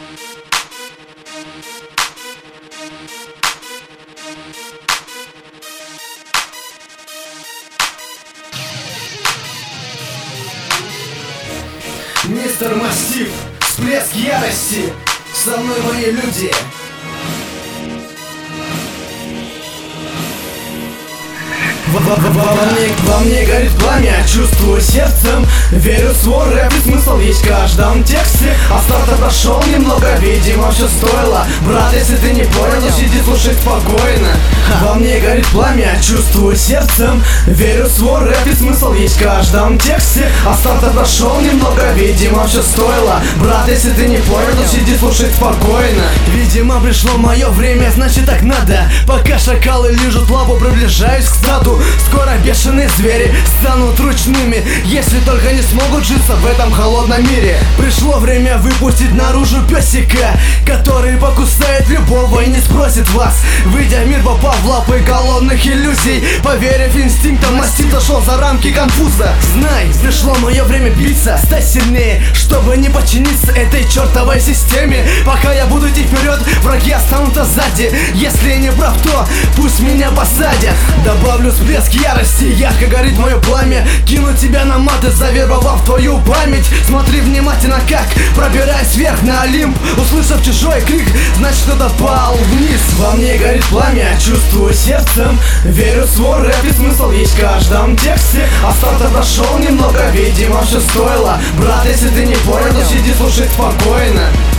Мистер Мастиф, всплеск ярости, со мной мои люди. Во мне горит пламя, чувствую сердцем, верю в свой рэп, и смысл есть в каждом тексте. А старт прошел немного, видимо, все стоило. Брат, если ты не понял, сиди, слушай спокойно. Во мне горит пламя, чувствую сердцем, верю в свой рэп, и смысл есть в каждом тексте. А старт прошел немного, видимо, все стоило. Брат, если ты не понял, сиди, слушай спокойно. Видимо, пришло мое время, значит так надо. Пока шакалы лижут лапу, приближаюсь к стату. Скоро бешеные звери станут ручными, если только не смогут житься в этом холодном мире. Пришло время выпустить наружу песика, который покусает любого и не спросит вас. Выйдя в мир, попав в лапы голодных иллюзий, поверив инстинктам, Мастиф зашел за рамки конфуза. Знай, пришло мое время биться, стать сильнее, чтобы не подчиниться этой чертовой системе. Пока я буду идти вперед, враги останутся сзади. Если я не прав, то пусть меня посадят. Добавлю всплеск ярости, ярко горит мое пламя. Кину тебя на маты, завербовав твою память. Смотри внимательно, как пробираюсь вверх на Олимп. Услышав чужой крик, значит кто-то пал вниз. Во мне горит пламя, чувствую сердцем, верю в свой рэп, и смысл есть в каждом тексте. А старт прошел немного, видимо, все стоило. Брат, если ты не понял, то сиди, слушай спокойно.